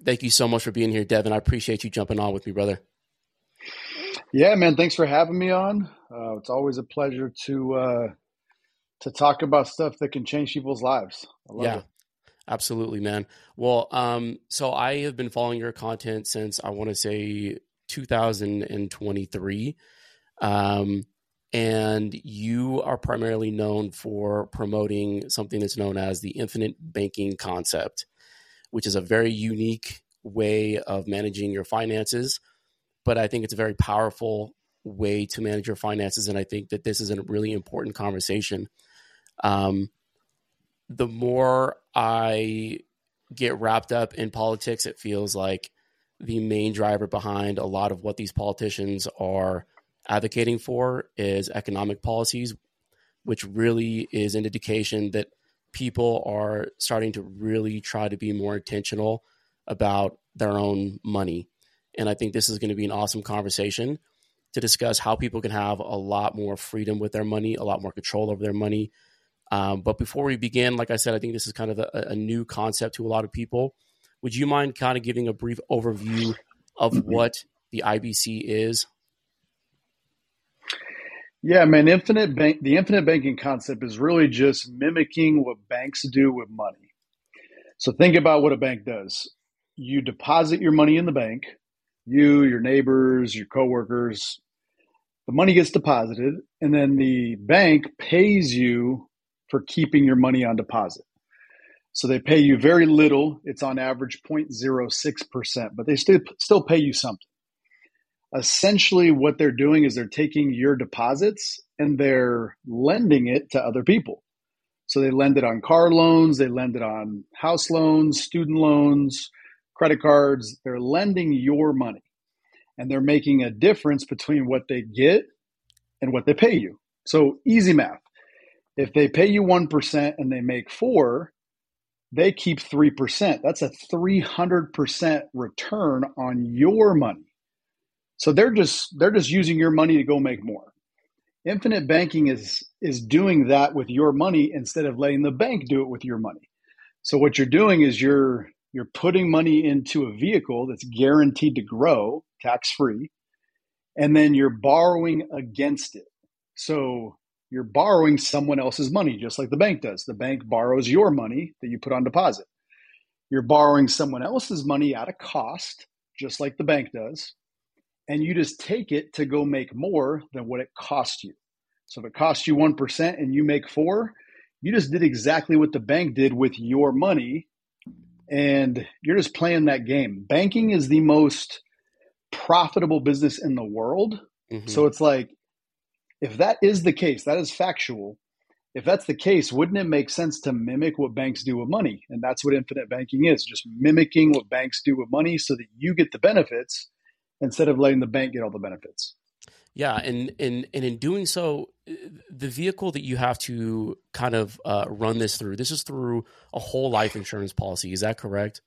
Thank you so much for being here, Devin. I appreciate you jumping on with me, brother. Yeah, man. Thanks for having me on. It's always a pleasure to talk about stuff that can change people's lives. I love Yeah, it. absolutely, man. Well, so I have been following your content since I want to say 2023. Um, and you are primarily known for promoting something that's known as the infinite banking concept, which is a very unique way of managing your finances. But I think it's a very powerful way to manage your finances. And I think that this is a really important conversation. Um, the more I get wrapped up in politics, it feels like the main driver behind a lot of what these politicians are advocating for is economic policies, which really is an indication that people are starting to really try to be more intentional about their own money. And I think this is going to be an awesome conversation to discuss how people can have a lot more freedom with their money, a lot more control over their money. But before we begin, like I said, I think this is kind of a new concept to a lot of people. Would you mind kind of giving a brief overview of what the IBC is? Yeah, man. The infinite banking concept is really just mimicking what banks do with money. So think about what a bank does. You deposit your money in the bank, you, your neighbors, your coworkers, the money gets deposited, and then the bank pays you for keeping your money on deposit. So they pay you very little. It's on average 0.06%, but they still pay you something. Essentially, what they're doing is they're taking your deposits and they're lending it to other people. So they lend it on car loans, they lend it on house loans, student loans, credit cards. They're lending your money and they're making a difference between what they get and what they pay you. So easy math. If they pay you 1% and they make 4, they keep 3%. That's a 300% return on your money. So they're just using your money to go make more. Infinite banking is doing that with your money instead of letting the bank do it with your money. So what you're doing is you're putting money into a vehicle that's guaranteed to grow tax free, and then you're borrowing against it. So you're borrowing someone else's money, just like the bank does. The bank borrows your money that you put on deposit. You're borrowing someone else's money at a cost, just like the bank does, and you just take it to go make more than what it cost you. So if it costs you 1% and you make 4, you just did exactly what the bank did with your money, and you're just playing that game. Banking is the most profitable business in the world. Mm-hmm. So it's like, if that is the case, that is factual. If that's the case, wouldn't it make sense to mimic what banks do with money? And that's what infinite banking is, just mimicking what banks do with money so that you get the benefits instead of letting the bank get all the benefits. Yeah, and in doing so, the vehicle that you have to kind of run this is through a whole life insurance policy. Is that correct?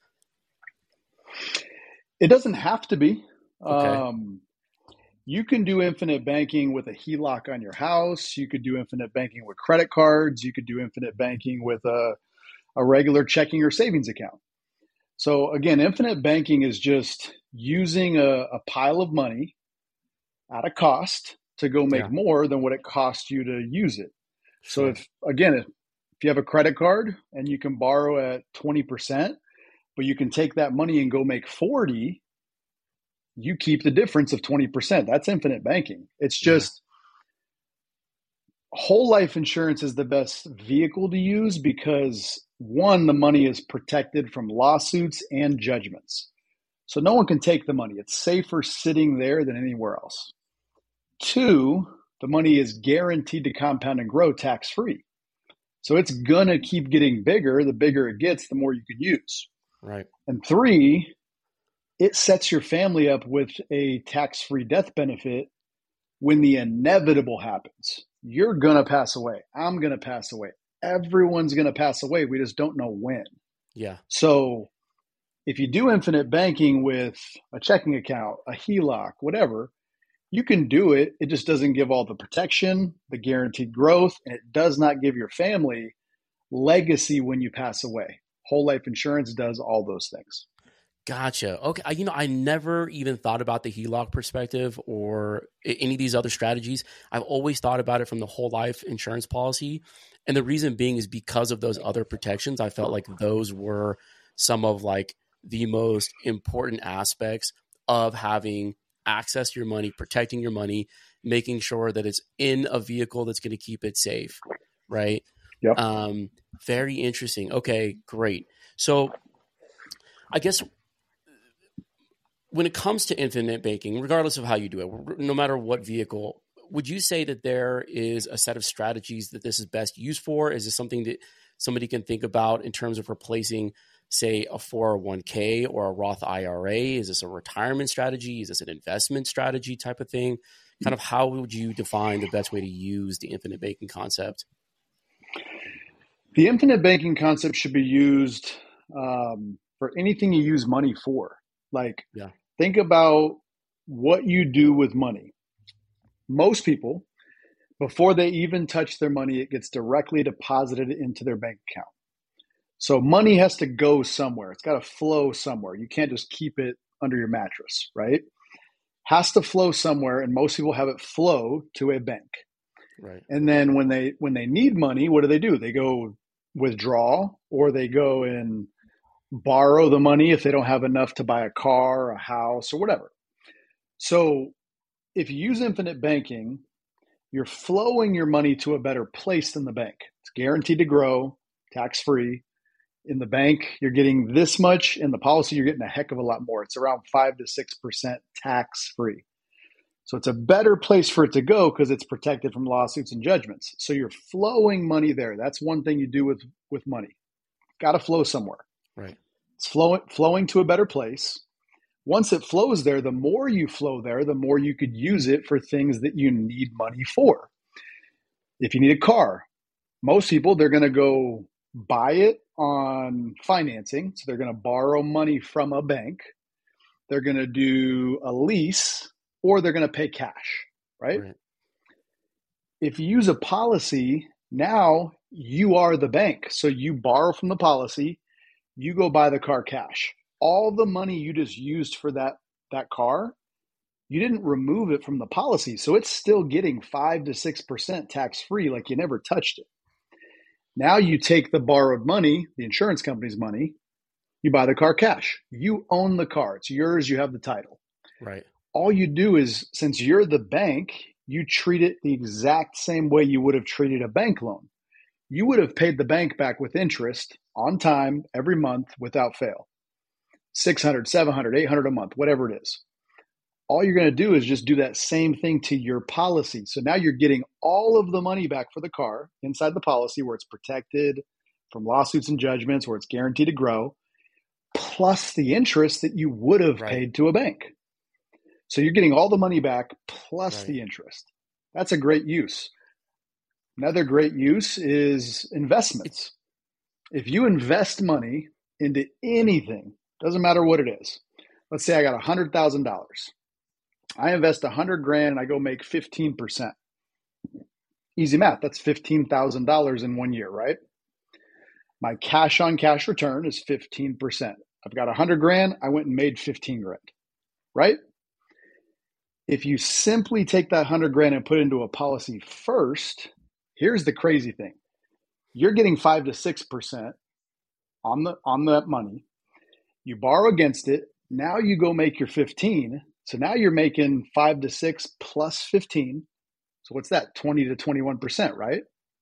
It doesn't have to be. Okay. You can do infinite banking with a HELOC on your house. You could do infinite banking with credit cards. You could do infinite banking with a regular checking or savings account. So again, infinite banking is just using a pile of money at a cost to go make Yeah. more than what it costs you to use it. Sure. So if you have a credit card and you can borrow at 20%, but you can take that money and go make 40, you keep the difference of 20%. That's infinite banking. It's just whole life insurance is the best vehicle to use because one, the money is protected from lawsuits and judgments. So no one can take the money. It's safer sitting there than anywhere else. 2, the money is guaranteed to compound and grow tax free. So it's going to keep getting bigger. The bigger it gets, the more you can use. Right. And 3, it sets your family up with a tax-free death benefit when the inevitable happens. You're going to pass away. I'm going to pass away. Everyone's going to pass away. We just don't know when. Yeah. So if you do infinite banking with a checking account, a HELOC, whatever, you can do it. It just doesn't give all the protection, the guaranteed growth, and it does not give your family legacy when you pass away. Whole life insurance does all those things. Gotcha. Okay. I never even thought about the HELOC perspective or any of these other strategies. I've always thought about it from the whole life insurance policy. And the reason being is because of those other protections. I felt like those were some of like the most important aspects of having access to your money, protecting your money, making sure that it's in a vehicle that's going to keep it safe. Right. Yep. Very interesting. Okay, great. So I guess when it comes to infinite banking, regardless of how you do it, no matter what vehicle, would you say that there is a set of strategies that this is best used for? Is this something that somebody can think about in terms of replacing, say, a 401k or a Roth IRA? Is this a retirement strategy? Is this an investment strategy type of thing? Kind of how would you define the best way to use the infinite banking concept? The infinite banking concept should be used for anything you use money for. Like, think about what you do with money. Most people, before they even touch their money, it gets directly deposited into their bank account. So money has to go somewhere. It's got to flow somewhere. You can't just keep it under your mattress, right? Has to flow somewhere, and most people have it flow to a bank. Right. And then when they need money, what do? They go withdraw, or they go and borrow the money if they don't have enough to buy a car, a house, or whatever. So if you use infinite banking, you're flowing your money to a better place than the bank. It's guaranteed to grow, tax-free. In the bank, you're getting this much. In the policy, you're getting a heck of a lot more. It's around 5 to 6% tax-free. So it's a better place for it to go because it's protected from lawsuits and judgments. So you're flowing money there. That's one thing you do with money. Got to flow somewhere. Right. It's flowing to a better place. Once it flows there, the more you flow there, the more you could use it for things that you need money for. If you need a car, most people, they're going to go buy it on financing. So they're going to borrow money from a bank. They're going to do a lease, or they're going to pay cash, right? If you use a policy, now you are the bank. So you borrow from the policy, you go buy the car cash. All the money you just used for that car, you didn't remove it from the policy. So it's still getting 5 to 6% tax-free, like you never touched it. Now you take the borrowed money, the insurance company's money, you buy the car cash. You own the car. It's yours. You have the title. Right. All you do is, since you're the bank, you treat it the exact same way you would have treated a bank loan. You would have paid the bank back with interest on time every month without fail. $600, $700, $800 a month, whatever it is. All you're going to do is just do that same thing to your policy. So now you're getting all of the money back for the car inside the policy where it's protected from lawsuits and judgments, where it's guaranteed to grow, plus the interest that you would have paid to a bank. So you're getting all the money back plus the interest. That's a great use. Another great use is investments. If you invest money into anything, doesn't matter what it is. Let's say I got $100,000. I invest $100,000 and I go make 15%. Easy math. That's $15,000 in 1 year, right? My cash on cash return is 15%. I've got $100,000. I went and made 15,000, right? If you simply take that $100,000 and put it into a policy first, here's the crazy thing. You're getting 5 to 6% on that money. You borrow against it. Now you go make your 15. So now you're making 5 to 6 plus 15. So what's that? 20 to 21%, right?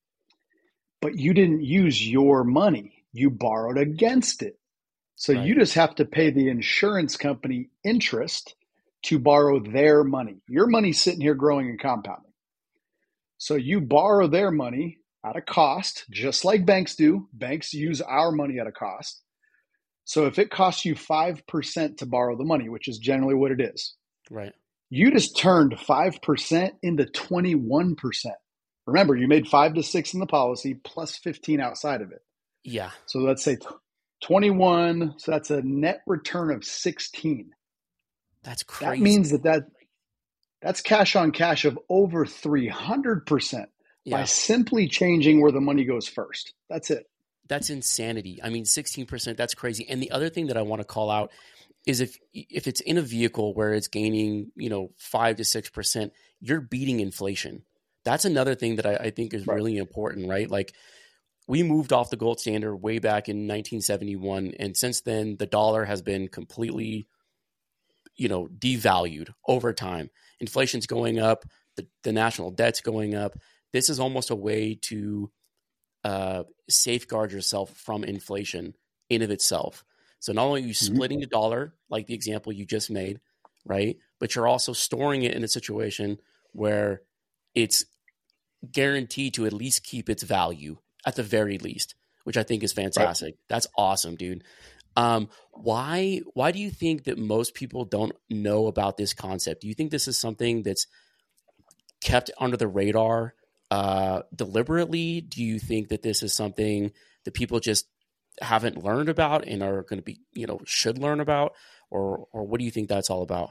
But you didn't use your money. You borrowed against it. So you just have to pay the insurance company interest to borrow their money. Your money's sitting here growing and compounding. So you borrow their money at a cost, just like banks do. Banks use our money at a cost. So if it costs you 5% to borrow the money, which is generally what it is, right? You just turned 5% into 21%. Remember, you made 5 to 6 in the policy plus 15 outside of it. Yeah. So let's say 21. So that's a net return of 16. That's crazy. That means that's cash on cash of over 300% by simply changing where the money goes first. That's it. That's insanity. I mean, 16%, that's crazy. And the other thing that I want to call out is if it's in a vehicle where it's gaining, 5 to 6%, you're beating inflation. That's another thing that I think is Right. really important, right? Like we moved off the gold standard way back in 1971. And since then, the dollar has been completely, devalued over time. Inflation's going up, the national debt's going up. This is almost a way to safeguard yourself from inflation in of itself. So not only are you Mhm. splitting the dollar, like the example you just made, right? But you're also storing it in a situation where it's guaranteed to at least keep its value at the very least, which I think is Right. fantastic. That's awesome, dude. Why do you think that most people don't know about this concept? Do you think this is something that's kept under the radar deliberately? Do you think that this is something that people just haven't learned about and are going to be, should learn about, or what do you think that's all about?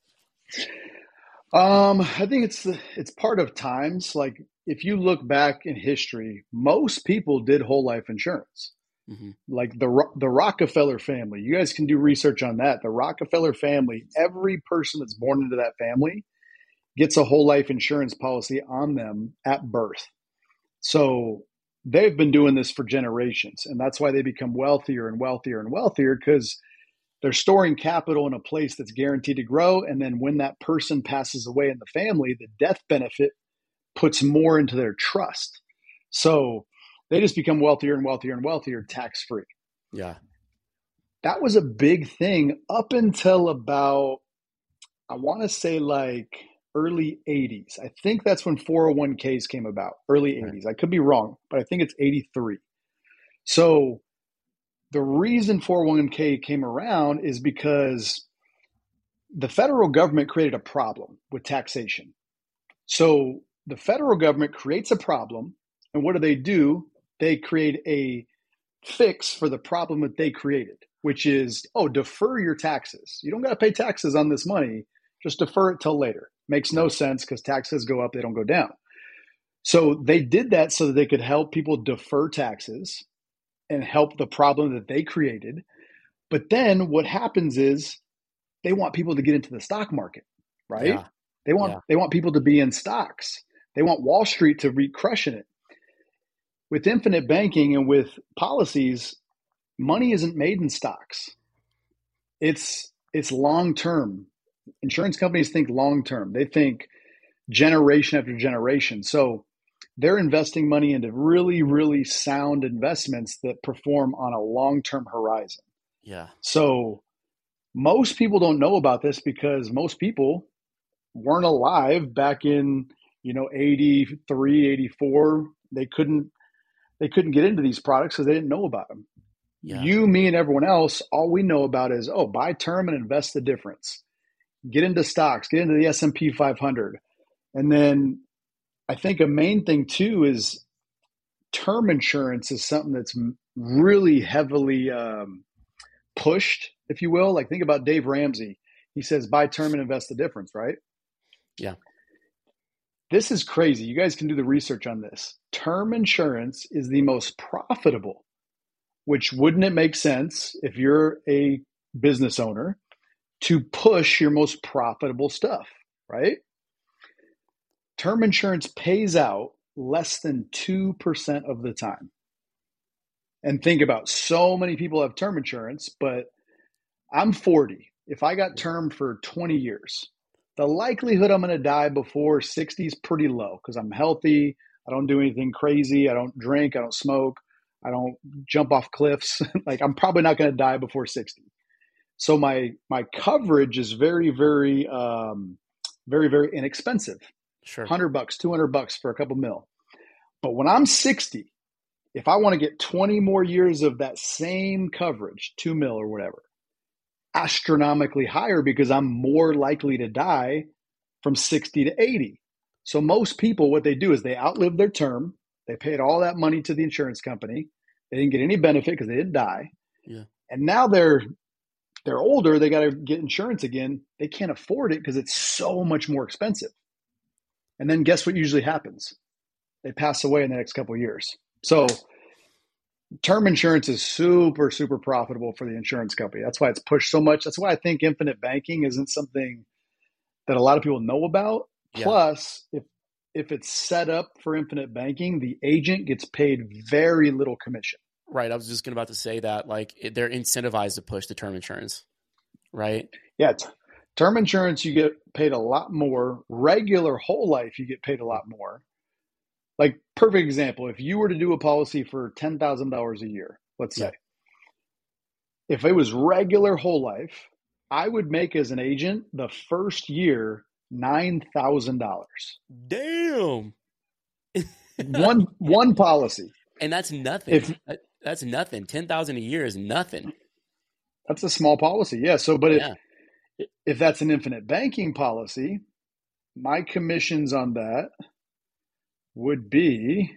I think it's part of times. Like if you look back in history, most people did whole life insurance. Mm-hmm. Like the Rockefeller family, you guys can do research on that. The Rockefeller family, every person that's born into that family gets a whole life insurance policy on them at birth. So they've been doing this for generations, and that's why they become wealthier and wealthier and wealthier because they're storing capital in a place that's guaranteed to grow. And then when that person passes away in the family, the death benefit puts more into their trust. So they just become wealthier and wealthier and wealthier tax free. Yeah. That was a big thing up until about, I want to say like early 80s. I think that's when 401ks came about, early Right. 80s. I could be wrong, but I think it's 83. So the reason 401k came around is because the federal government created a problem with taxation. So the federal government creates a problem, and what do? They create a fix for the problem that they created, which is, oh, defer your taxes. You don't got to pay taxes on this money, just defer it till later. Makes no Yeah. sense because taxes go up, they don't go down. So they did that so that they could help people defer taxes and help the problem that they created. But then what happens is they want people to get into the stock market, right? Yeah. They want Yeah. they want people to be in stocks. They want Wall Street to be crushing it. With infinite banking and with policies, money isn't made in stocks. It's long term. Insurance companies think long term. They think generation after generation. So they're investing money into really, really sound investments that perform on a long term horizon. Yeah. So most people don't know about this because most people weren't alive back in 83, 84. They couldn't get into these products because they didn't know about them. Yeah. You, me, and everyone else, all we know about is, oh, buy term and invest the difference. Get into stocks, get into the S&P 500. And then I think a main thing too is term insurance is something that's really heavily pushed, if you will. Like think about Dave Ramsey. He says buy term and invest the difference, right? Yeah. This is crazy. You guys can do the research on this. Term insurance is the most profitable, which wouldn't it make sense if you're a business owner to push your most profitable stuff, right? Term insurance pays out less than 2% of the time. And think about so many people have term insurance, but I'm 40. If I got term for 20 years, the likelihood I'm going to die before 60 is pretty low because I'm healthy. I don't do anything crazy. I don't drink. I don't smoke. I don't jump off cliffs. Like I'm probably not going to die before 60. So my coverage is very, very, very, very inexpensive. Sure. $100, $200 for a couple mil. But when I'm 60, if I want to get 20 more years of that same coverage, 2 mil or whatever, astronomically higher because I'm more likely to die from 60 to 80. So most people, what they do is they outlive their term. They paid all that money to the insurance company. They didn't get any benefit because they didn't die. Yeah. And now they're older. They got to get insurance again. They can't afford it because it's so much more expensive. And then guess what usually happens? They pass away in the next couple of years. So term insurance is super, super profitable for the insurance company. That's why it's pushed so much. That's why I think infinite banking isn't something that a lot of people know about. Yeah. Plus, if it's set up for infinite banking, the agent gets paid very little commission. Right. I was just about to say that, like, they're incentivized to push the term insurance, right? Yeah, term insurance, you get paid a lot more. Regular whole life, you get paid a lot more. Like, perfect example, if you were to do a policy for $10,000 a year, let's Yeah. say, if it was regular whole life, I would make as an agent the first year $9,000. Damn. One policy. And that's nothing. If That's nothing. 10,000 a year is nothing. That's a small policy, yeah. So, but Yeah. if that's an infinite banking policy, my commissions on that would be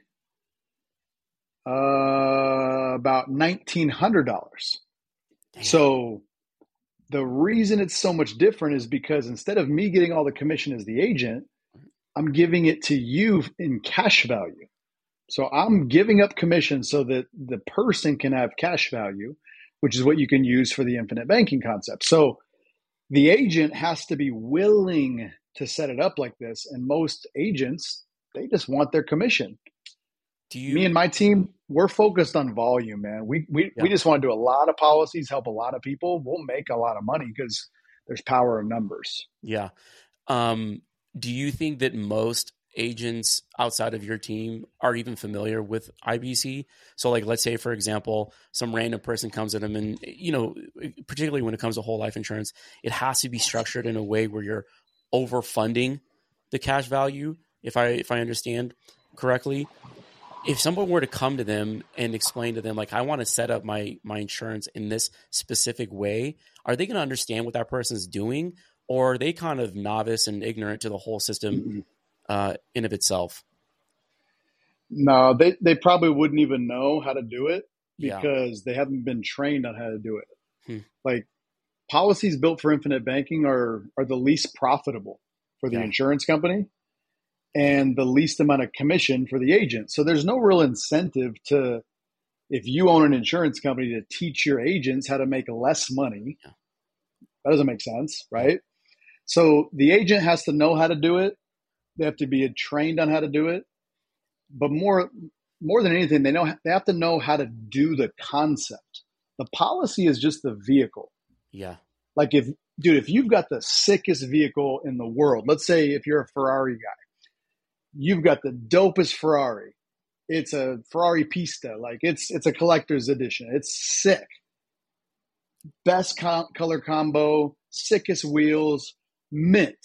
about $1,900. Damn. So the reason it's so much different is because instead of me getting all the commission as the agent, I'm giving it to you in cash value. So I'm giving up commission so that the person can have cash value, which is what you can use for the infinite banking concept. So the agent has to be willing to set it up like this. And most agents, they just want their commission. Me and my team, we're focused on volume, man. We just want to do a lot of policies, help a lot of people. We'll make a lot of money because there's power in numbers. Yeah. Do you think that most agents outside of your team are even familiar with IBC? So, like, let's say, for example, some random person comes at them and, particularly when it comes to whole life insurance, it has to be structured in a way where you're overfunding the cash value, if I understand correctly. If someone were to come to them and explain to them, like, I want to set up my insurance in this specific way, are they going to understand what that person's doing? Or are they kind of novice and ignorant to the whole system in of itself? No, they probably wouldn't even know how to do it because they haven't been trained on how to do it. Like, policies built for infinite banking are the least profitable for the insurance company and the least amount of commission for the agent. So there's no real incentive to, if you own an insurance company, to teach your agents how to make less money. That doesn't make sense, right? So the agent has to know how to do it. They have to be trained on how to do it. But more than anything, they have to know how to do the concept. The policy is just the vehicle. Yeah. Like, if you've got the sickest vehicle in the world, let's say if you're a Ferrari guy, you've got the dopest Ferrari. It's a Ferrari Pista. Like, it's a collector's edition. It's sick. Best color combo, sickest wheels, mint.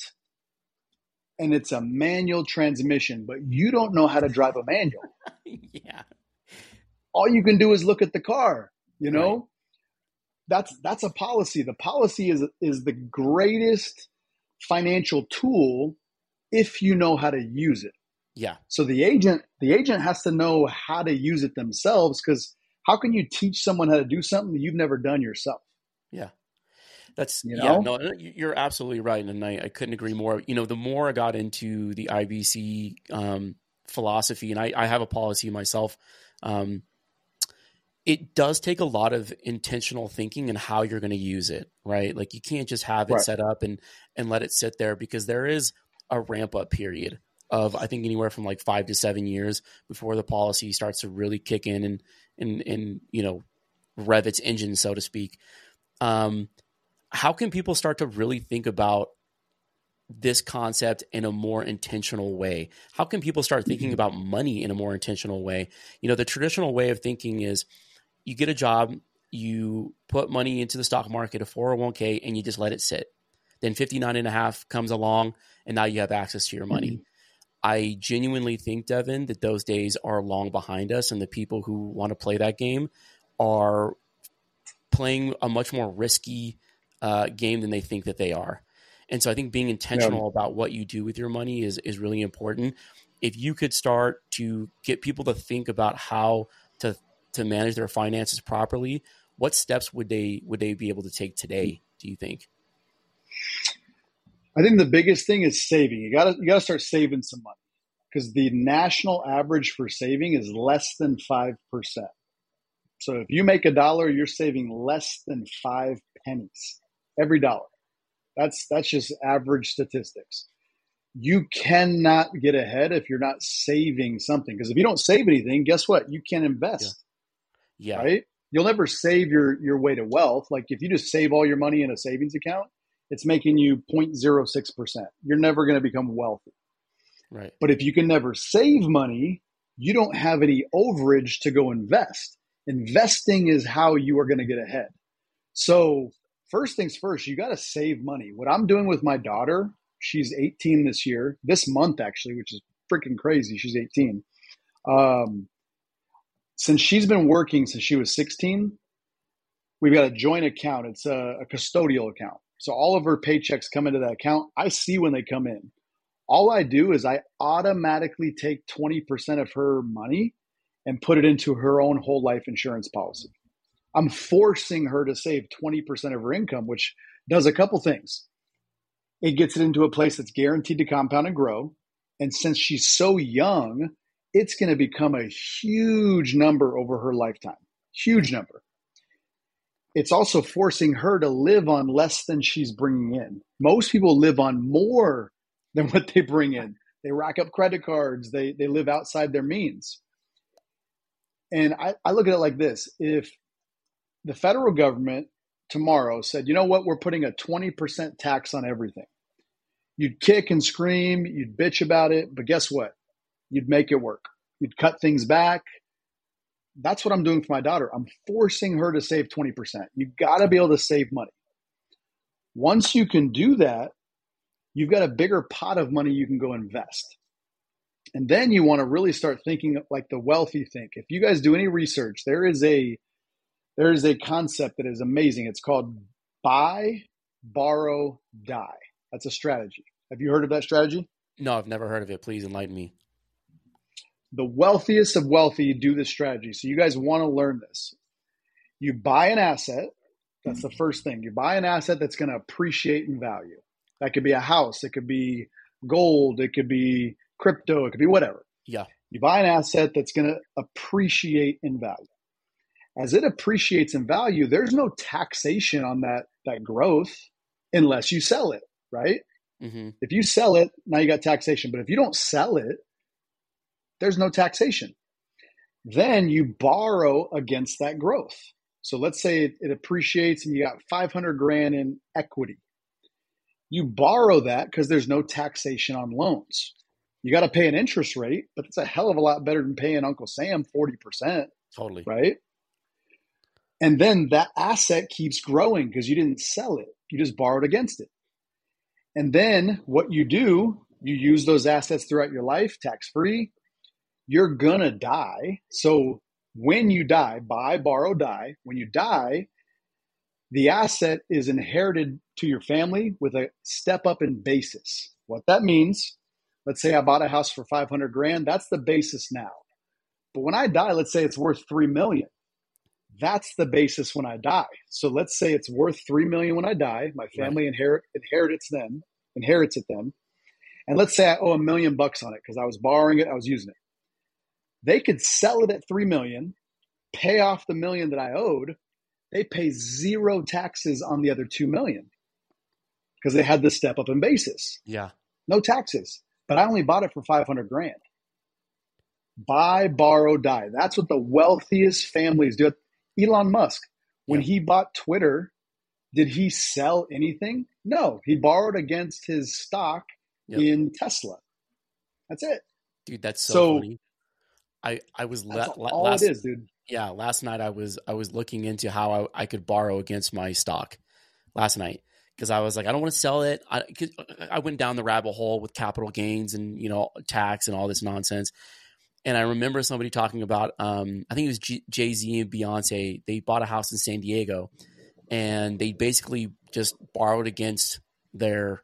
And it's a manual transmission, but you don't know how to drive a manual. Yeah. All you can do is look at the car, Right. That's a policy. The policy is the greatest financial tool if you know how to use it. Yeah. So the agent has to know how to use it themselves, because how can you teach someone how to do something that you've never done yourself? Yeah. That's, no, you're absolutely right. And I couldn't agree more. The more I got into the IBC philosophy, and I have a policy myself, it does take a lot of intentional thinking and how you're going to use it, right? Like, you can't just have it set up and let it sit there, because there is a ramp up period of, I think, anywhere from like 5 to 7 years before the policy starts to really kick in and rev its engine, so to speak. How can people start to really think about this concept in a more intentional way? How can people start thinking about money in a more intentional way? The traditional way of thinking is you get a job, you put money into the stock market, a 401k, and you just let it sit. Then 59.5 comes along, and now you have access to your money. I genuinely think, Devin, that those days are long behind us, and the people who want to play that game are playing a much more risky game than they think that they are. And so I think being intentional about what you do with your money is really important. If you could start to get people to think about how to manage their finances properly, what steps would they be able to take today, do you think? I think the biggest thing is saving. You gotta start saving some money, because the national average for saving is less than 5%. So if you make $1, you're saving less than 5 pennies every dollar. That's just average statistics. You cannot get ahead if you're not saving something. Because if you don't save anything, guess what? You can't invest. Yeah. Right? You'll never save your way to wealth. Like if you just save all your money in a savings account, it's making you 0.06%. You're never going to become wealthy. Right. But if you can never save money, you don't have any overage to go invest. Investing is how you are going to get ahead. So first things first, you got to save money. What I'm doing with my daughter, she's 18 this month actually, which is freaking crazy. She's 18. Since she's been working since she was 16, we've got a joint account. It's a custodial account. So all of her paychecks come into that account. I see when they come in. All I do is I automatically take 20% of her money and put it into her own whole life insurance policy. I'm forcing her to save 20% of her income, which does a couple things. It gets it into a place that's guaranteed to compound and grow. And since she's so young, it's going to become a huge number over her lifetime. Huge number. It's also forcing her to live on less than she's bringing in. Most people live on more than what they bring in. They rack up credit cards. They live outside their means. And I look at it like this. If the federal government tomorrow said, you know what, we're putting a 20% tax on everything, you'd kick and scream, you'd bitch about it, but guess what? You'd make it work. You'd cut things back. That's what I'm doing for my daughter. I'm forcing her to save 20%. You've got to be able to save money. Once you can do that, you've got a bigger pot of money you can go invest. And then you want to really start thinking like the wealthy think. If you guys do any research, there is a concept that is amazing. It's called buy, borrow, die. That's a strategy. Have you heard of that strategy? No, I've never heard of it. Please enlighten me. The wealthiest of wealthy do this strategy. So you guys want to learn this. You buy an asset. That's the first thing. You buy an asset that's going to appreciate in value. That could be a house. It could be gold. It could be crypto. It could be whatever. Yeah. You buy an asset that's going to appreciate in value. As it appreciates in value, there's no taxation on that growth unless you sell it, right? Mm-hmm. If you sell it, now you got taxation. But if you don't sell it, there's no taxation. Then you borrow against that growth. So let's say it appreciates and you got 500 grand in equity. You borrow that because there's no taxation on loans. You got to pay an interest rate, but it's a hell of a lot better than paying Uncle Sam 40%. Totally. Right? And then that asset keeps growing because you didn't sell it. You just borrowed against it. And then what you do, you use those assets throughout your life, tax-free. You're going to die. So when you die, buy, borrow, die. When you die, the asset is inherited to your family with a step up in basis. What that means, let's say I bought a house for 500 grand. That's the basis now. But when I die, let's say it's worth 3 million. That's the basis when I die. So let's say it's worth 3 million when I die. My family inherits it then. And let's say I owe $1 million on it because I was borrowing it, I was using it. They could sell it at 3 million, pay off the $1 million that I owed. They pay zero taxes on the other 2 million because they had the step up in basis. Yeah. No taxes. But I only bought it for 500 grand. Buy, borrow, die. That's what the wealthiest families do. Elon Musk, when he bought Twitter, did he sell anything? No, he borrowed against his stock in Tesla. That's it. Dude, that's so funny. I was all it is, dude. Yeah, last night I was looking into how I could borrow against my stock last night because I was like, I don't want to sell it. I went down the rabbit hole with capital gains and tax and all this nonsense. And I remember somebody talking about, I think it was Jay-Z and Beyonce. They bought a house in San Diego, and they basically just borrowed against their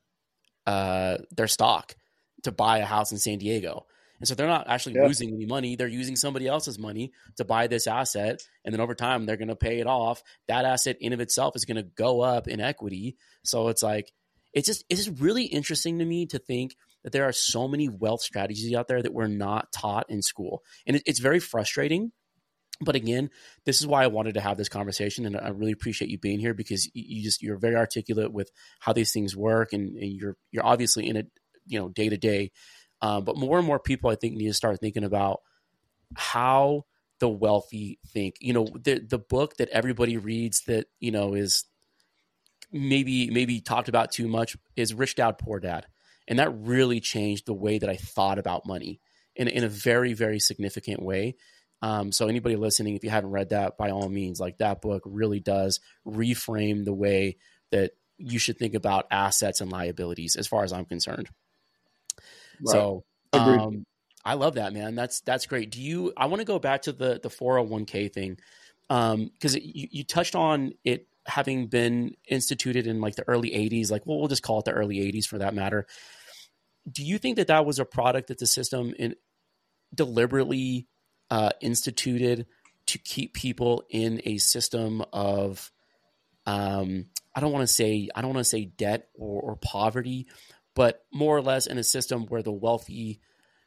stock to buy a house in San Diego. And so they're not actually losing any money. They're using somebody else's money to buy this asset. And then over time, they're going to pay it off. That asset in of itself is going to go up in equity. So it's like, it's just really interesting to me to think that there are so many wealth strategies out there that we're not taught in school. And it's very frustrating But again, this is why I wanted to have this conversation, and I really appreciate you being here, because you're very articulate with how these things work, and you're obviously in it, day to day. But more and more people, I think, need to start thinking about how the wealthy think. The book that everybody reads that is maybe talked about too much is Rich Dad Poor Dad, and that really changed the way that I thought about money in a very, very significant way. So anybody listening, if you haven't read that, by all means, like, that book really does reframe the way that you should think about assets and liabilities, as far as I'm concerned. Right. So I love that, man. That's great. I want to go back to the 401k thing. Cause you touched on it having been instituted in like the early 80s, like, well, we'll just call it the early 80s for that matter. Do you think that was a product that the system deliberately instituted to keep people in a system of, I don't want to say debt or poverty, but more or less in a system where the wealthy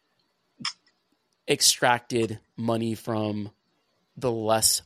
extracted money from the less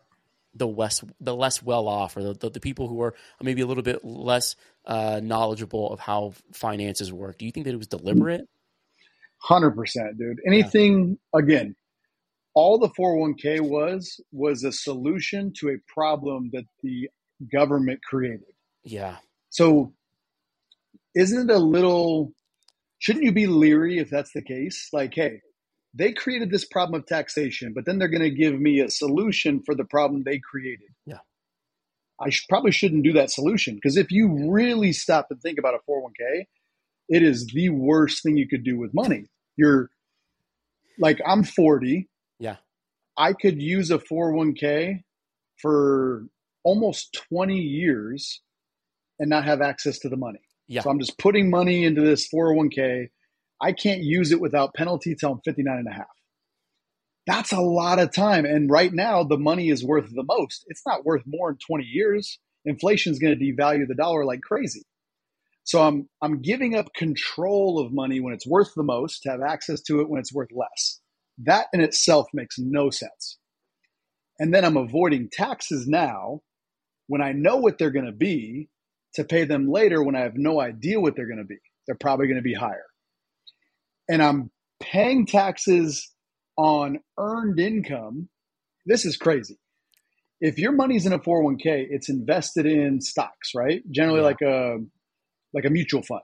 well off, or the people who are maybe a little bit less knowledgeable of how finances work? Do you think that it was deliberate? 100%, dude. Anything, again, all the 401k was a solution to a problem that the government created. Yeah. So isn't it shouldn't you be leery if that's the case? Like, hey, they created this problem of taxation, but then they're going to give me a solution for the problem they created. Yeah. I probably shouldn't do that solution, because if you really stop and think about a 401k, it is the worst thing you could do with money. You're like, I'm 40. Yeah. I could use a 401k for almost 20 years and not have access to the money. Yeah. So I'm just putting money into this 401k. I can't use it without penalty till I'm 59 and a half. That's a lot of time. And right now, the money is worth the most. It's not worth more in 20 years. Inflation is going to devalue the dollar like crazy. So I'm giving up control of money when it's worth the most to have access to it when it's worth less. That in itself makes no sense. And then I'm avoiding taxes now when I know what they're going to be, to pay them later when I have no idea what they're going to be. They're probably going to be higher. And I'm paying taxes on earned income. This is crazy. If your money's in a 401k, it's invested in stocks, right? Generally, like a mutual fund.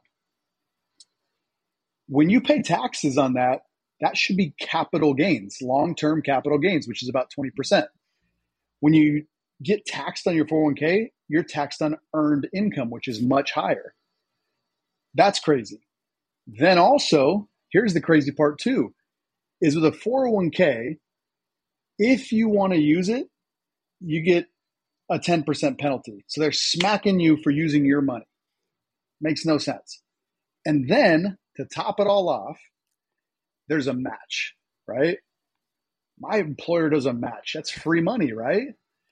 When you pay taxes on that, that should be capital gains, long-term capital gains, which is about 20%. When you get taxed on your 401k, you're taxed on earned income, which is much higher. That's crazy. Then also, here's the crazy part too, is with a 401k, if you want to use it, you get a 10% penalty. So they're smacking you for using your money. Makes no sense. And then to top it all off, there's a match, right? My employer does a match. That's free money, right?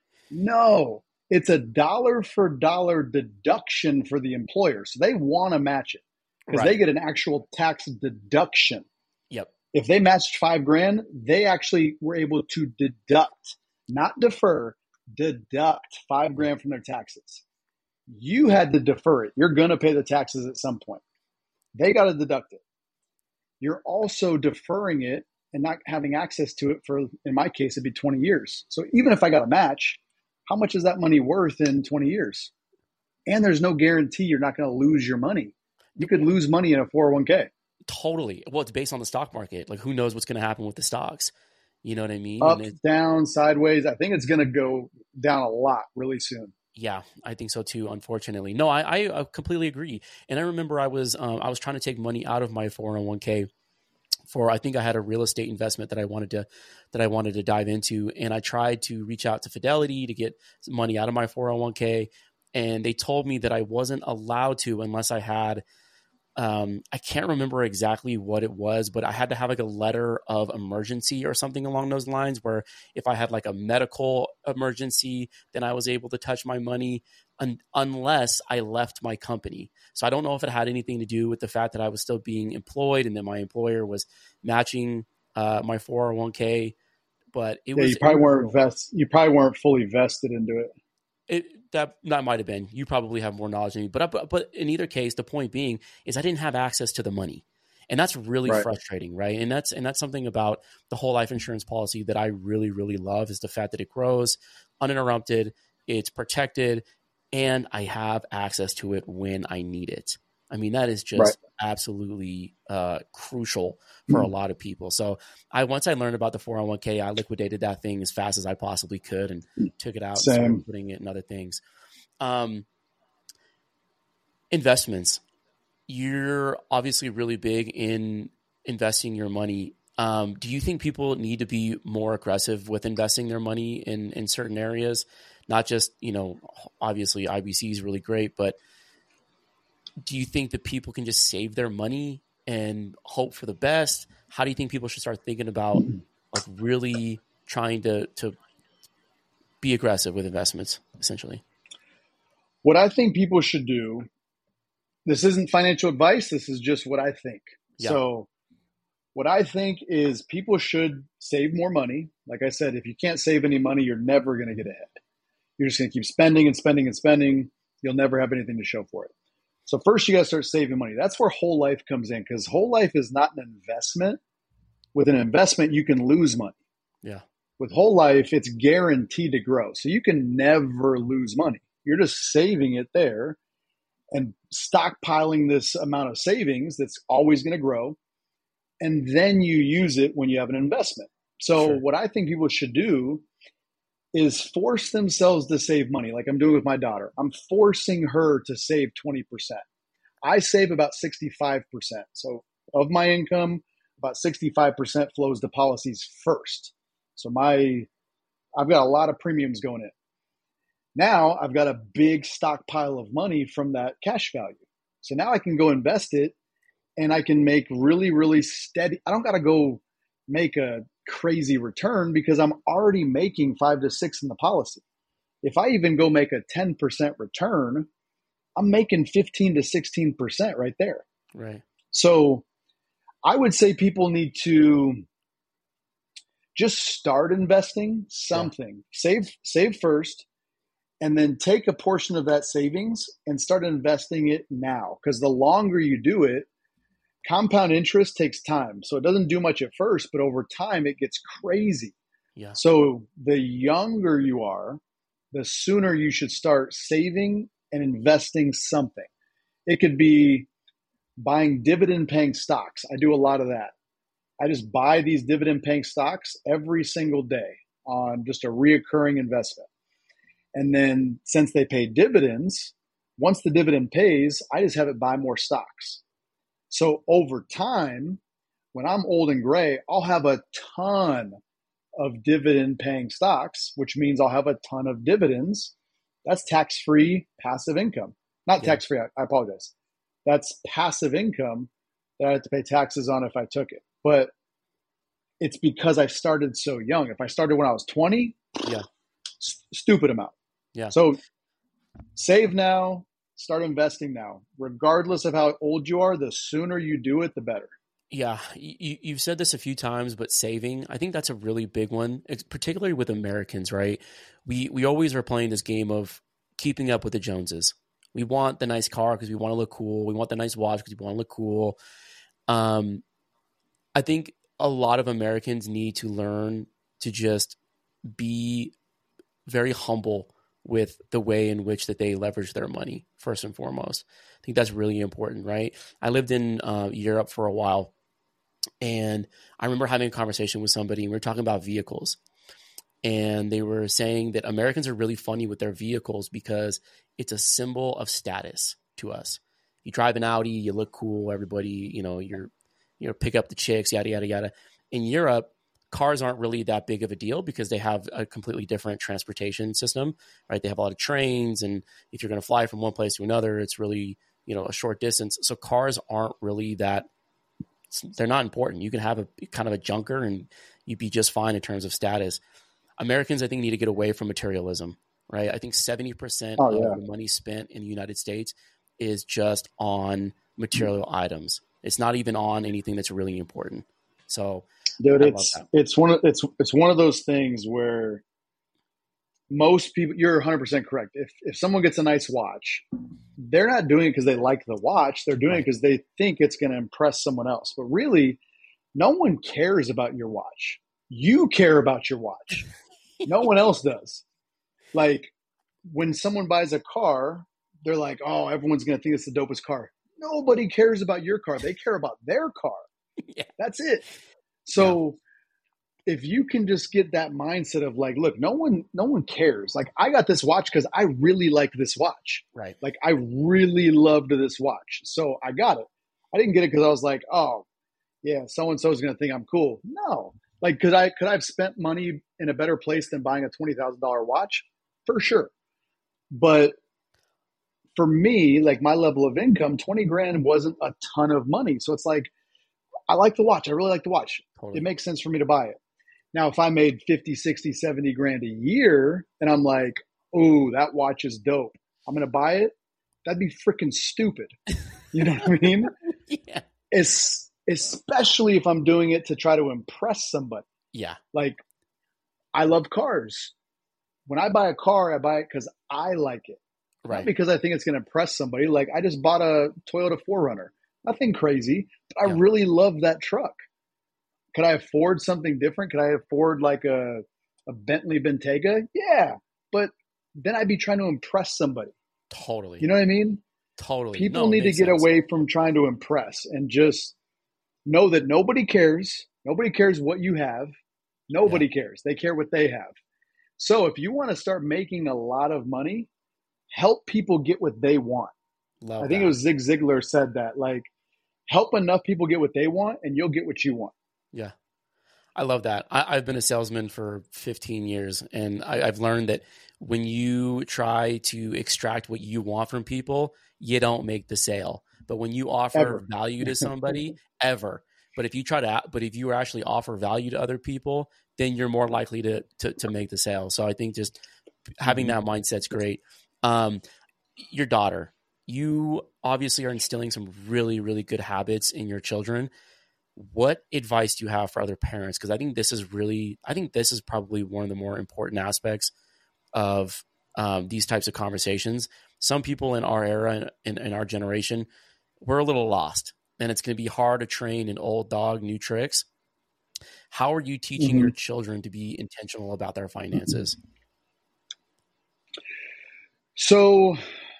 No, it's a dollar for dollar deduction for the employer. So they want to match it because they get an actual tax deduction. Yep. If they matched $5,000, they actually were able to deduct, not defer, deduct $5,000 from their taxes. You had to defer it. You're going to pay the taxes at some point. They got to deduct it. You're also deferring it and not having access to it for, in my case, it'd be 20 years. So even if I got a match, how much is that money worth in 20 years? And there's no guarantee you're not going to lose your money. You could lose money in a 401k. Totally. Well, it's based on the stock market. Like, who knows what's going to happen with the stocks? You know what I mean? Up, down, sideways. I think it's going to go down a lot really soon. Yeah, I think so too, unfortunately. No, I completely agree. And I remember I was trying to take money out of my 401k for, I think I had a real estate investment that I wanted to dive into. And I tried to reach out to Fidelity to get some money out of my 401k. And they told me that I wasn't allowed to unless I had, I can't remember exactly what it was, but I had to have like a letter of emergency or something along those lines, where if I had like a medical emergency, then I was able to touch my money unless I left my company. So I don't know if it had anything to do with the fact that I was still being employed and that my employer was matching my 401k but it Yeah, was, you probably weren't fully vested into it. that might have been, you probably have more knowledge than me, but in either case, the point being is I didn't have access to the money. And that's really Right. frustrating, right? And that's something about the whole life insurance policy that I really, really love is the fact that it grows uninterrupted, it's protected, and I have access to it when I need it. I mean, that is just absolutely crucial for a lot of people. So once I learned about the 401k, I liquidated that thing as fast as I possibly could and took it out and started putting it in other things. Investments. You're obviously really big in investing your money. Do you think people need to be more aggressive with investing their money in certain areas? Not just, obviously IBC is really great, but do you think that people can just save their money and hope for the best? How do you think people should start thinking about like really trying to be aggressive with investments, essentially? What I think people should do, this isn't financial advice. This is just what I think. Yeah. So what I think is people should save more money. Like I said, if you can't save any money, you're never going to get ahead. You're just going to keep spending and spending and spending. You'll never have anything to show for it. So first you got to start saving money. That's where whole life comes in, because whole life is not an investment. With an investment, you can lose money. Yeah. With whole life, it's guaranteed to grow. So you can never lose money. You're just saving it there and stockpiling this amount of savings that's always going to grow. And then you use it when you have an investment. So What I think people should do is force themselves to save money, like I'm doing with my daughter. I'm forcing her to save 20%. I save about 65%. So of my income, about 65% flows to policies first. So I've got a lot of premiums going in. Now I've got a big stockpile of money from that cash value. So now I can go invest it and I can make really, really steady. I don't got to go make a crazy return because I'm already making 5 to 6 in the policy. If I even go make a 10% return, I'm making 15 to 16% right there. Right. So I would say people need to just start investing something. Yeah. Save first, and then take a portion of that savings and start investing it now. Because the longer you do it, compound interest takes time. So it doesn't do much at first, but over time it gets crazy. Yeah. So the younger you are, the sooner you should start saving and investing something. It could be buying dividend paying stocks. I do a lot of that. I just buy these dividend paying stocks every single day on just a reoccurring investment. And then since they pay dividends, once the dividend pays, I just have it buy more stocks. So over time, when I'm old and gray, I'll have a ton of dividend paying stocks, which means I'll have a ton of dividends. That's tax-free passive income. Not tax-free, I apologize. That's passive income that I have to pay taxes on if I took it. But it's because I started so young. If I started when I was 20, stupid amount. Yeah. So save now, start investing now. Regardless of how old you are, the sooner you do it, the better. Yeah. You've said this a few times, but saving, I think that's a really big one. It's particularly with Americans, right? We always are playing this game of keeping up with the Joneses. We want the nice car because we want to look cool. We want the nice watch because we want to look cool. I think a lot of Americans need to learn to just be very humble with the way in which that they leverage their money, first and foremost. I think that's really important, right? I lived in Europe for a while, and I remember having a conversation with somebody, and we were talking about vehicles. And they were saying that Americans are really funny with their vehicles because it's a symbol of status to us. You drive an Audi, you look cool, everybody, you're pick up the chicks, yada, yada, yada. In Europe, cars aren't really that big of a deal because they have a completely different transportation system, right? They have a lot of trains, and if you're going to fly from one place to another, it's really, a short distance. So cars aren't really they're not important. You can have a kind of a junker and you'd be just fine in terms of status. Americans, I think, need to get away from materialism, right? I think 70% of the money spent in the United States is just on material items. It's not even on anything that's really important. So Dude, I love that. it's one of those things where most people, you're 100% correct. If someone gets a nice watch, they're not doing it because they like the watch. They're doing it Right. because they think it's going to impress someone else. But really, no one cares about your watch. You care about your watch. No one else does. Like when someone buys a car, they're like, oh, everyone's going to think it's the dopest car. Nobody cares about your car. They care about their car. Yeah. That's it. Yeah. So if you can just get that mindset of like, look, no one cares. Like I got this watch because I really like this watch. Right. Like I really loved this watch. So I got it. I didn't get it because I was like, oh, yeah, so and so is going to think I'm cool. No, like could I have spent money in a better place than buying a $20,000 watch? For sure. But for me, like my level of income, 20 grand wasn't a ton of money. So it's like, I like the watch. I really like the watch. Totally. It makes sense for me to buy it. Now, if I made 50, 60, 70 grand a year and I'm like, oh, that watch is dope, I'm going to buy it. That'd be freaking stupid. You know what I mean? Yeah. Especially if I'm doing it to try to impress somebody. Yeah. Like, I love cars. When I buy a car, I buy it because I like it. Right. Not because I think it's going to impress somebody. Like, I just bought a Toyota 4Runner. Nothing crazy, but I really love that truck. Could I afford something different? Could I afford like a Bentley Bentayga? Yeah, but then I'd be trying to impress somebody. Totally. You know what I mean? Totally. People need to get away from trying to impress and just know that nobody cares. Nobody cares what you have. Nobody cares. They care what they have. So if you want to start making a lot of money, help people get what they want. I think it was Zig Ziglar said that, like, help enough people get what they want and you'll get what you want. Yeah. I love that. I've been a salesman for 15 years, and I've learned that when you try to extract what you want from people, you don't make the sale. But when you offer value to somebody, but if you actually offer value to other people, then you're more likely to make the sale. So I think just having that mindset's great. Your daughter, you obviously are instilling some really, really good habits in your children. What advice do you have for other parents? Because I think this is probably one of the more important aspects of these types of conversations. Some people in our era and in our generation, we're a little lost, and it's going to be hard to train an old dog new tricks. How are you teaching your children to be intentional about their finances? So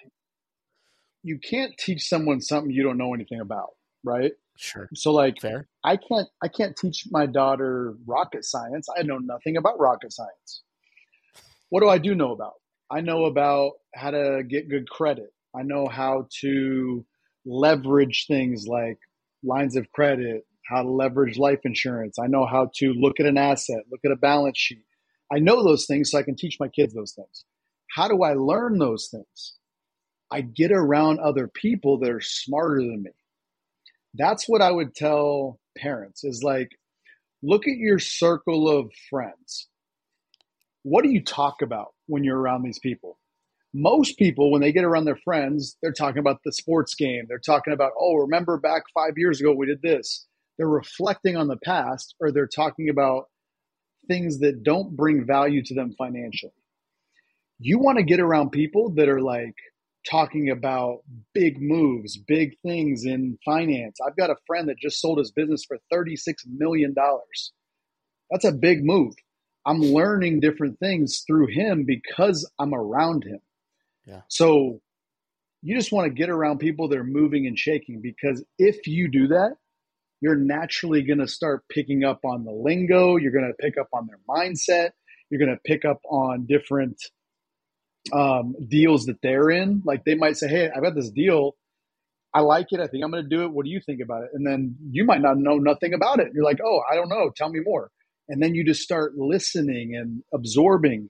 you can't teach someone something you don't know anything about, right? Sure. So like, fair. I can't teach my daughter rocket science. I know nothing about rocket science. What do I do know about? I know about how to get good credit. I know how to leverage things like lines of credit, how to leverage life insurance. I know how to look at an asset, look at a balance sheet. I know those things so I can teach my kids those things. How do I learn those things? I get around other people that are smarter than me. That's what I would tell parents is like, look at your circle of friends. What do you talk about when you're around these people? Most people, when they get around their friends, they're talking about the sports game. They're talking about, oh, remember back 5 years ago, we did this. They're reflecting on the past, or they're talking about things that don't bring value to them financially. You want to get around people that are like talking about big moves, big things in finance. I've got a friend that just sold his business for $36 million. That's a big move. I'm learning different things through him because I'm around him. Yeah. So you just want to get around people that are moving and shaking, because if you do that, you're naturally going to start picking up on the lingo. You're going to pick up on their mindset. You're going to pick up on different deals that they're in. Like they might say, hey, I've got this deal. I like it. I think I'm going to do it. What do you think about it? And then you might not know nothing about it. You're like, oh, I don't know. Tell me more. And then you just start listening and absorbing.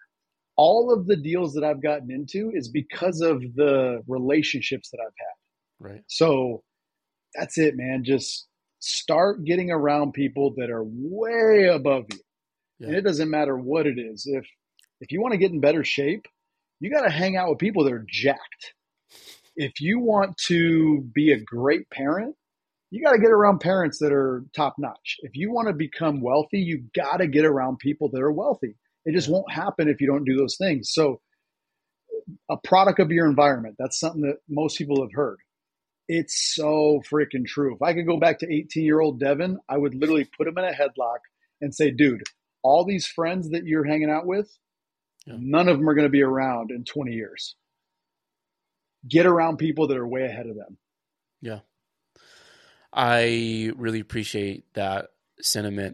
All of the deals that I've gotten into is because of the relationships that I've had. Right. So that's it, man. Just start getting around people that are way above you. Yeah. And it doesn't matter what it is. If you want to get in better shape, you got to hang out with people that are jacked. If you want to be a great parent, you got to get around parents that are top notch. If you want to become wealthy, you got to get around people that are wealthy. It just Yeah. won't happen if you don't do those things. So, a product of your environment, that's something that most people have heard. It's so freaking true. If I could go back to 18-year-old Devin, I would literally put him in a headlock and say, dude, all these friends that you're hanging out with, Yeah. none of them are going to be around in 20 years. Get around people that are way ahead of them. Yeah. I really appreciate that sentiment.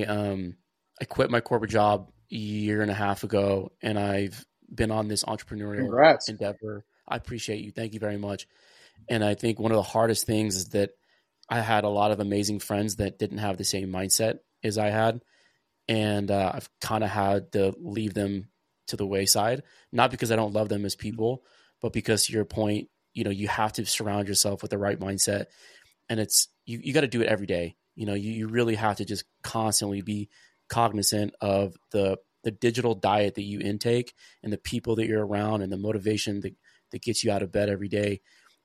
I quit my corporate job a year and a half ago, and I've been on this entrepreneurial Congrats. endeavor. I appreciate you. Thank you very much. And I think one of the hardest things is that I had a lot of amazing friends that didn't have the same mindset as I had. And I've kind of had to leave them to the wayside, not because I don't love them as people, but because to your point, you have to surround yourself with the right mindset. And it's, you got to do it every day. You really have to just constantly be cognizant of the digital diet that you intake and the people that you're around and the motivation that gets you out of bed every day.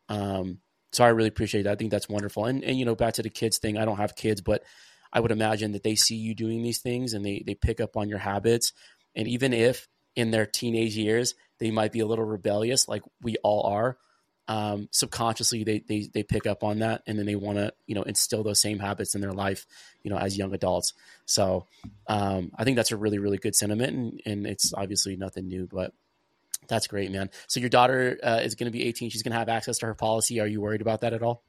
So I really appreciate that. I think that's wonderful. And back to the kids thing, I don't have kids, but I would imagine that they see you doing these things and they pick up on your habits. And even if in their teenage years, they might be a little rebellious, like we all are, subconsciously they pick up on that. And then they want to, instill those same habits in their life, as young adults. So I think that's a really, really good sentiment. And it's obviously nothing new, but that's great, man. So your daughter is going to be 18. She's going to have access to her policy. Are you worried about that at all?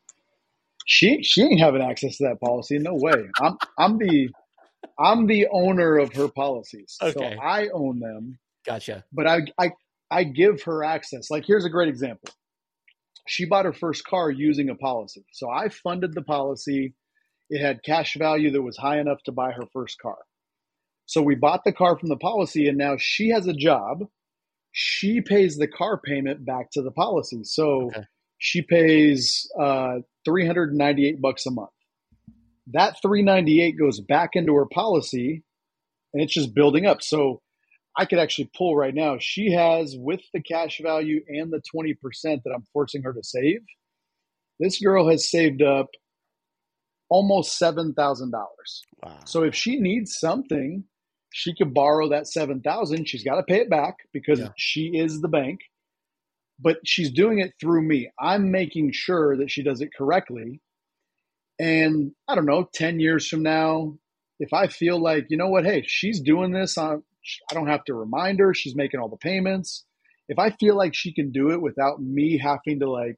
She ain't having access to that policy. No way. I'm the owner of her policies. Okay. So I own them. Gotcha. But I give her access. Like, here's a great example. She bought her first car using a policy. So I funded the policy. It had cash value that was high enough to buy her first car. So we bought the car from the policy, and now she has a job. She pays the car payment back to the policy. So Okay. she pays $398 a month. That $398 goes back into her policy, and it's just building up. So I could actually pull right now. She has, with the cash value and the 20% that I'm forcing her to save, this girl has saved up almost $7,000. Wow. So if she needs something, she could borrow that $7,000. She's got to pay it back because she is the bank, but she's doing it through me. I'm making sure that she does it correctly. And I don't know, 10 years from now, if I feel like, you know what, hey, she's doing this, I don't have to remind her. She's making all the payments. If I feel like she can do it without me having to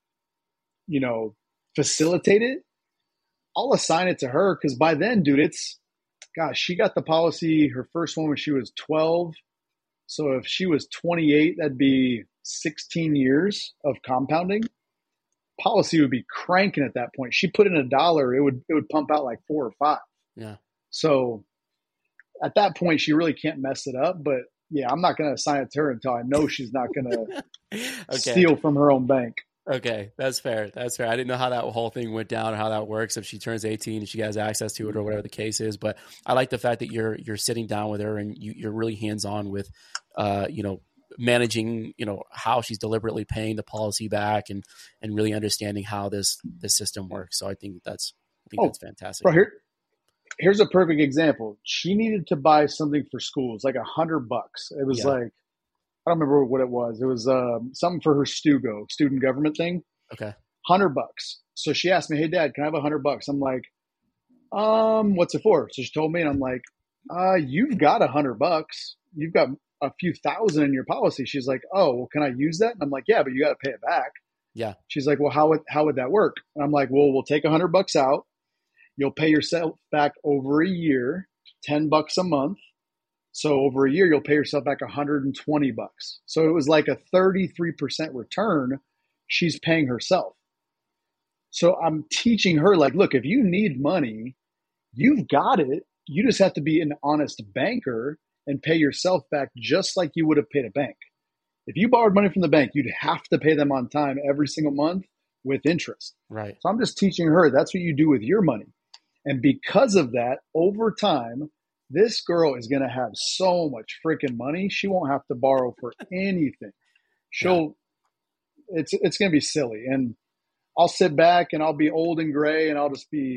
facilitate it, I'll assign it to her. Because by then, dude, she got the policy, her first one when she was 12. So if she was 28, that'd be 16 years of compounding. Policy would be cranking at that point. She put in $1, it would pump out like 4 or 5. Yeah. So at that point, she really can't mess it up. But yeah, I'm not going to assign it to her until I know she's not going to steal from her own bank. Okay, that's fair. That's fair. I didn't know how that whole thing went down or how that works if she turns 18 and she has access to it or whatever the case is. But I like the fact that you're sitting down with her and you're really hands-on with, managing, how she's deliberately paying the policy back and really understanding how this system works. So I think that's fantastic. Bro, here's a perfect example. She needed to buy something for school. It's like $100. It was like, I don't remember what it was. It was something for her student government thing. Okay. $100. So she asked me, hey, Dad, can I have $100? I'm like, what's it for? So she told me, and I'm like, you've got $100. You've got a few thousand in your policy. She's like, oh, well, can I use that? And I'm like, yeah, but you got to pay it back. Yeah. She's like, well, how would that work? And I'm like, well, we'll take $100 out. You'll pay yourself back over a year, $10 a month. So over a year, you'll pay yourself back $120. So it was like a 33% return she's paying herself. So I'm teaching her, like, look, if you need money, you've got it. You just have to be an honest banker and pay yourself back just like you would have paid a bank. If you borrowed money from the bank, you'd have to pay them on time every single month with interest. Right. So I'm just teaching her that's what you do with your money. And because of that, over time, this girl is going to have so much freaking money. She won't have to borrow for anything. It's going to be silly. And I'll sit back and I'll be old and gray and I'll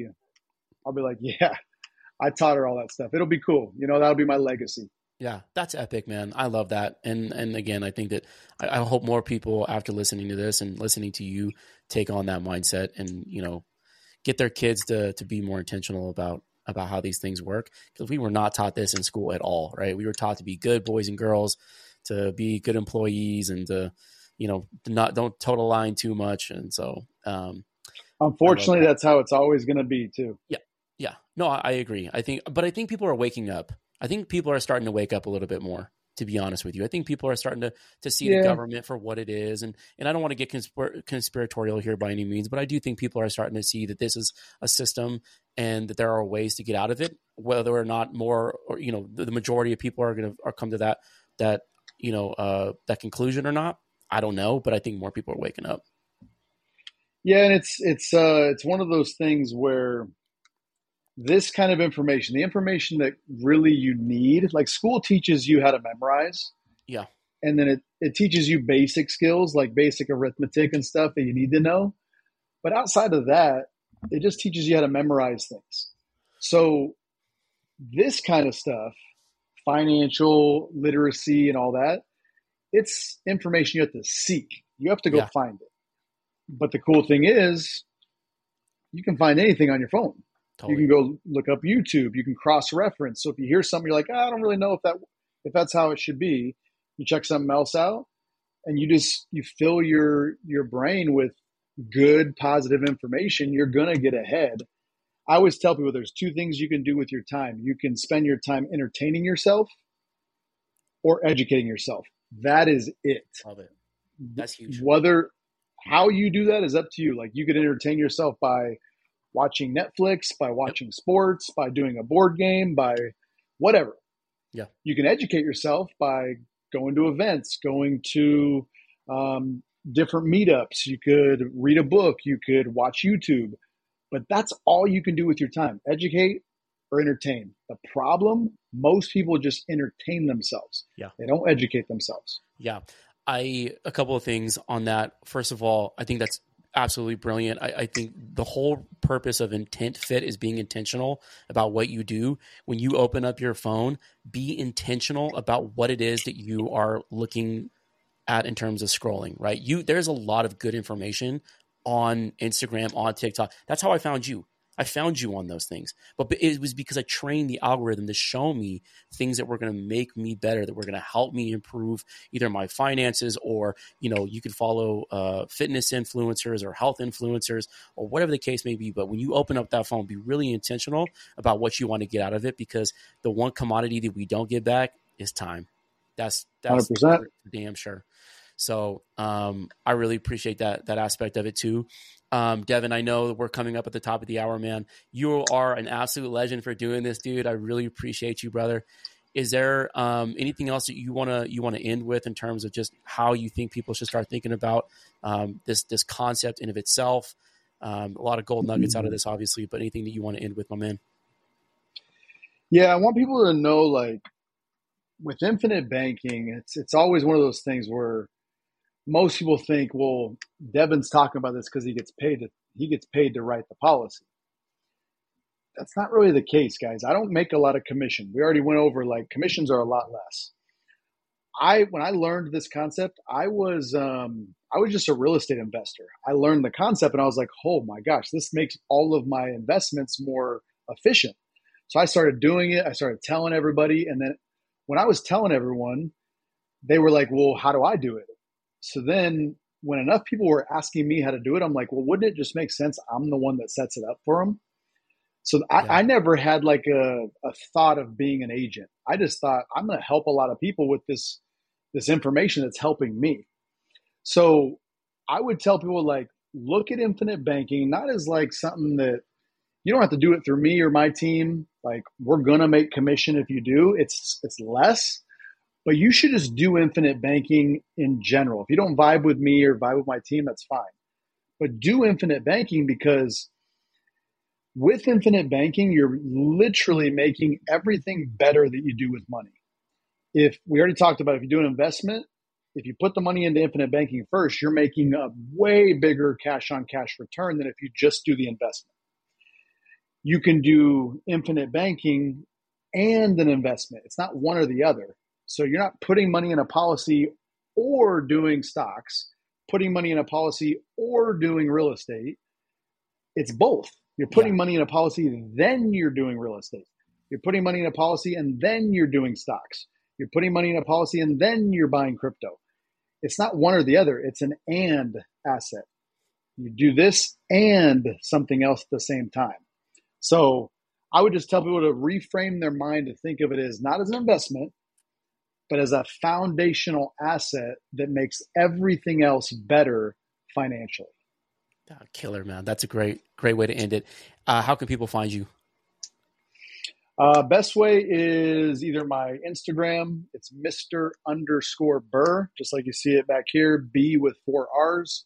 be like, yeah, I taught her all that stuff. It'll be cool. That'll be my legacy. Yeah, that's epic, man. I love that. And again, I think that I hope more people after listening to this and listening to you take on that mindset and, get their kids to be more intentional about how these things work. Because we were not taught this in school at all, right? We were taught to be good boys and girls, to be good employees, and to, don't total line too much. And so, unfortunately, that's how it's always going to be too. Yeah. Yeah. No, I agree. I think people are waking up. I think people are starting to wake up a little bit more, to be honest with you. I think people are starting to see the government for what it is. And I don't want to get conspiratorial here by any means, but I do think people are starting to see that this is a system and that there are ways to get out of it, whether or not more, or, the majority of people are come to that conclusion or not. I don't know, but I think more people are waking up. Yeah. And it's one of those things where this kind of information, the information that really you need, like school teaches you how to memorize. Yeah. And then it teaches you basic skills like basic arithmetic and stuff that you need to know. But outside of that, it just teaches you how to memorize things. So this kind of stuff, financial literacy and all that, it's information you have to seek. You have to go find it. But the cool thing is you can find anything on your phone. Totally. You can go look up YouTube. You can cross-reference. So if you hear something, you're like, I don't really know if that's how it should be. You check something else out, and you fill your brain with good, positive information. You're gonna get ahead. I always tell people there's two things you can do with your time. You can spend your time entertaining yourself or educating yourself. That is it. Love it. That's huge. How you do that is up to you. Like you can entertain yourself by watching Netflix, by watching sports, by doing a board game, by whatever. Yeah. You can educate yourself by going to events, going to different meetups. You could read a book. You could watch YouTube. But that's all you can do with your time. Educate or entertain. The problem, most people just entertain themselves. Yeah. They don't educate themselves. Yeah. A couple of things on that. First of all, I think that's absolutely brilliant. I think the whole purpose of Intent Fit is being intentional about what you do. When you open up your phone, be intentional about what it is that you are looking at in terms of scrolling, right? There's a lot of good information on Instagram, on TikTok. That's how I found you. I found you on those things. But it was because I trained the algorithm to show me things that were going to make me better, that were going to help me improve either my finances or, you could follow fitness influencers or health influencers or whatever the case may be. But when you open up that phone, be really intentional about what you want to get out of it, because the one commodity that we don't get back is time. That's 100%. Damn sure. So I really appreciate that aspect of it too. Devin, I know that we're coming up at the top of the hour, man. You are an absolute legend for doing this, dude. I really appreciate you, brother. Is there anything else that you want to end with in terms of just how you think people should start thinking about this concept in of itself? A lot of gold nuggets out of this, obviously, but anything that you want to end with, my man? Yeah, I want people to know, like, with infinite banking, it's always one of those things where most people think, well, Devin's talking about this because he gets paid to write the policy. That's not really the case, guys. I don't make a lot of commission. We already went over, like, commissions are a lot less. When I learned this concept, I was just a real estate investor. I learned the concept and I was like, oh my gosh, this makes all of my investments more efficient. So I started doing it. I started telling everybody. And then when I was telling everyone, they were like, well, how do I do it? So then when enough people were asking me how to do it, I'm like, well, wouldn't it just make sense? I'm the one that sets it up for them. So I never had like a thought of being an agent. I just thought I'm going to help a lot of people with this information that's helping me. So I would tell people, like, look at infinite banking, not as like something that you don't have to do it through me or my team. Like, we're going to make commission if you do. It's less. But you should just do infinite banking in general. If you don't vibe with me or vibe with my team, that's fine. But do infinite banking, because with infinite banking, you're literally making everything better that you do with money. If we already talked about, if you do an investment, if you put the money into infinite banking first, you're making a way bigger cash on cash return than if you just do the investment. You can do infinite banking and an investment. It's not one or the other. So you're not putting money in a policy or doing stocks, putting money in a policy or doing real estate. It's both. You're putting money in a policy, then you're doing real estate. You're putting money in a policy and then you're doing stocks. You're putting money in a policy and then you're buying crypto. It's not one or the other. It's an and asset. You do this and something else at the same time. So I would just tell people to reframe their mind to think of it as not as an investment, but as a foundational asset that makes everything else better financially. Oh, killer, man. That's a great way to end it. How can people find you? Best way is either my Instagram. It's Mr_Burr, just like you see it back here, B with 4 R's.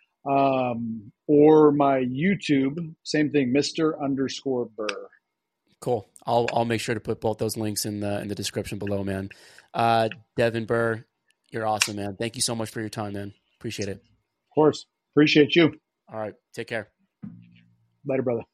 Or my YouTube, same thing, Mr_Burr. Cool. I'll make sure to put both those links in the description below, man. Devin Burr, you're awesome, man. Thank you so much for your time, man. Appreciate it. Of course. Appreciate you. All right. Take care. Later, brother.